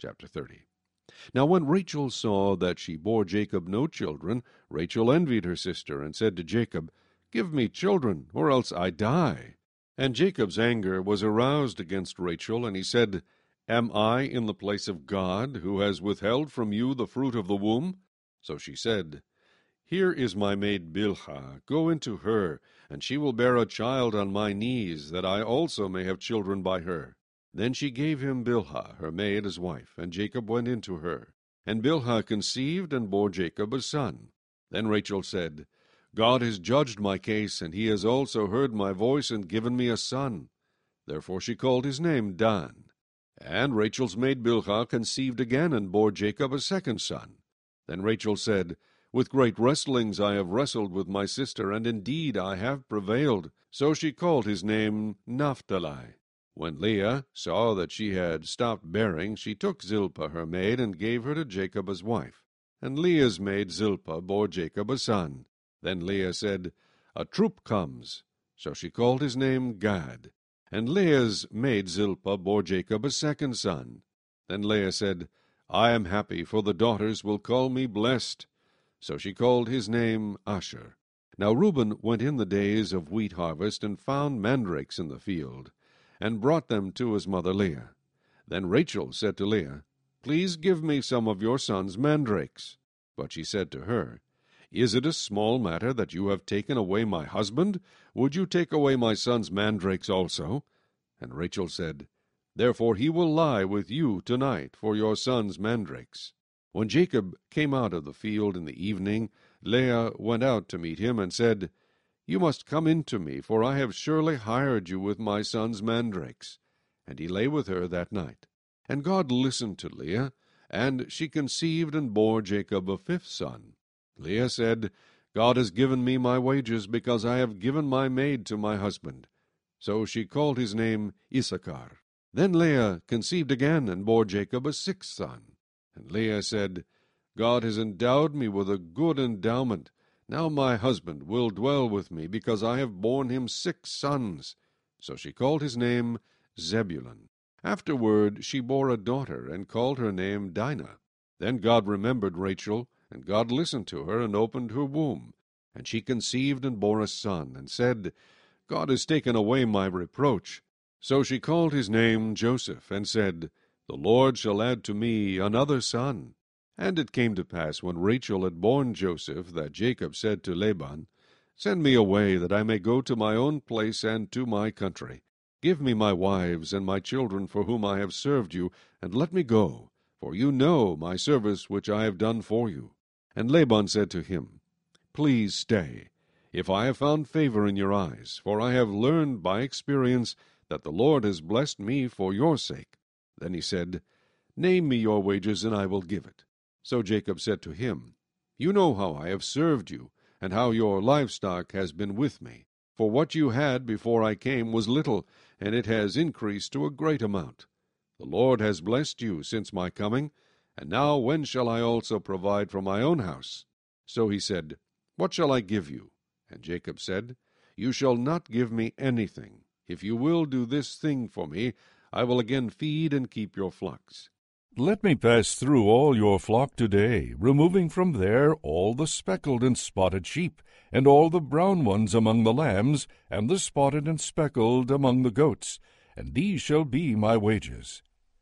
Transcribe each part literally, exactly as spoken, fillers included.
Chapter thirty. Now when Rachel saw that she bore Jacob no children, Rachel envied her sister, and said to Jacob, Give me children, or else I die. And Jacob's anger was aroused against Rachel, and he said, Am I in the place of God, who has withheld from you the fruit of the womb? So she said, Here is my maid Bilhah, go into her, and she will bear a child on my knees, that I also may have children by her. Then she gave him Bilhah, her maid, as wife, and Jacob went into her. And Bilhah conceived and bore Jacob a son. Then Rachel said, God has judged my case, and he has also heard my voice and given me a son. Therefore she called his name Dan. And Rachel's maid Bilhah conceived again and bore Jacob a second son. Then Rachel said, With great wrestlings I have wrestled with my sister, and indeed I have prevailed. So she called his name Naphtali. When Leah saw that she had stopped bearing, she took Zilpah her maid, and gave her to Jacob as wife. And Leah's maid Zilpah bore Jacob a son. Then Leah said, A troop comes. So she called his name Gad. And Leah's maid Zilpah bore Jacob a second son. Then Leah said, I am happy, for the daughters will call me blessed. So she called his name Asher. Now Reuben went in the days of wheat harvest, and found mandrakes in the field, and brought them to his mother Leah. Then Rachel said to Leah, Please give me some of your son's mandrakes. But she said to her, Is it a small matter that you have taken away my husband? Would you take away my son's mandrakes also? And Rachel said, Therefore he will lie with you tonight for your son's mandrakes. When Jacob came out of the field in the evening, Leah went out to meet him, and said, You must come in to me, for I have surely hired you with my son's mandrakes. And he lay with her that night. And God listened to Leah, and she conceived and bore Jacob a fifth son. Leah said, God has given me my wages, because I have given my maid to my husband. So she called his name Issachar. Then Leah conceived again, and bore Jacob a sixth son. And Leah said, God has endowed me with a good endowment. Now my husband will dwell with me, because I have borne him six sons. So she called his name Zebulun. Afterward she bore a daughter, and called her name Dinah. Then God remembered Rachel, and God listened to her, and opened her womb. And she conceived and bore a son, and said, God has taken away my reproach. So she called his name Joseph, and said, The Lord shall add to me another son. And it came to pass, when Rachel had borne Joseph, that Jacob said to Laban, Send me away, that I may go to my own place and to my country. Give me my wives and my children, for whom I have served you, and let me go, for you know my service which I have done for you. And Laban said to him, Please stay, if I have found favor in your eyes, for I have learned by experience that the Lord has blessed me for your sake. Then he said, Name me your wages, and I will give it. So Jacob said to him, You know how I have served you, and how your livestock has been with me. For what you had before I came was little, and it has increased to a great amount. The Lord has blessed you since my coming, and now when shall I also provide for my own house? So he said, What shall I give you? And Jacob said, You shall not give me anything. If you will do this thing for me, I will again feed and keep your flocks. Let me pass through all your flock today, removing from there all the speckled and spotted sheep, and all the brown ones among the lambs, and the spotted and speckled among the goats, and these shall be my wages.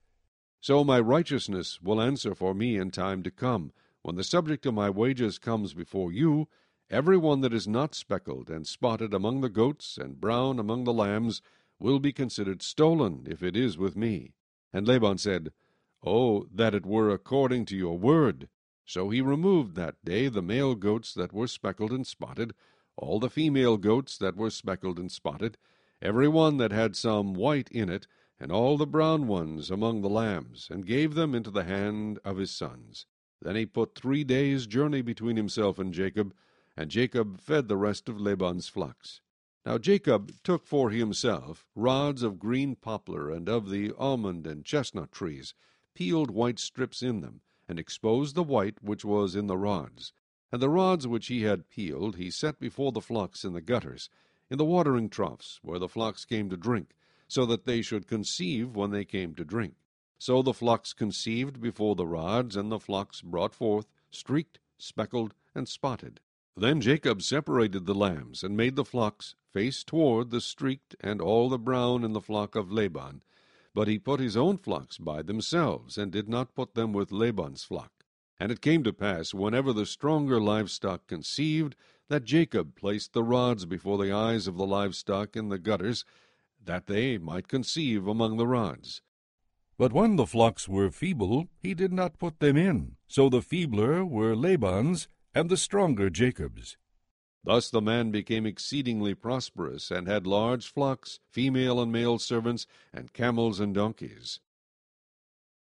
So my righteousness will answer for me in time to come. When the subject of my wages comes before you, every one that is not speckled and spotted among the goats, and brown among the lambs, will be considered stolen, if it is with me. And Laban said, Oh, that it were according to your word! So he removed that day the male goats that were speckled and spotted, all the female goats that were speckled and spotted, every one that had some white in it, and all the brown ones among the lambs, and gave them into the hand of his sons. Then he put three days' journey between himself and Jacob, and Jacob fed the rest of Laban's flocks. Now Jacob took for himself rods of green poplar, and of the almond and chestnut trees, peeled white strips in them, and exposed the white which was in the rods. And the rods which he had peeled he set before the flocks in the gutters, in the watering troughs, where the flocks came to drink, so that they should conceive when they came to drink. So the flocks conceived before the rods, and the flocks brought forth, streaked, speckled, and spotted. Then Jacob separated the lambs, and made the flocks face toward the streaked and all the brown in the flock of Laban. But he put his own flocks by themselves, and did not put them with Laban's flock. And it came to pass, whenever the stronger livestock conceived, that Jacob placed the rods before the eyes of the livestock in the gutters, that they might conceive among the rods. But when the flocks were feeble, he did not put them in. So the feebler were Laban's, and the stronger Jacob's. Thus the man became exceedingly prosperous, and had large flocks, female and male servants, and camels and donkeys.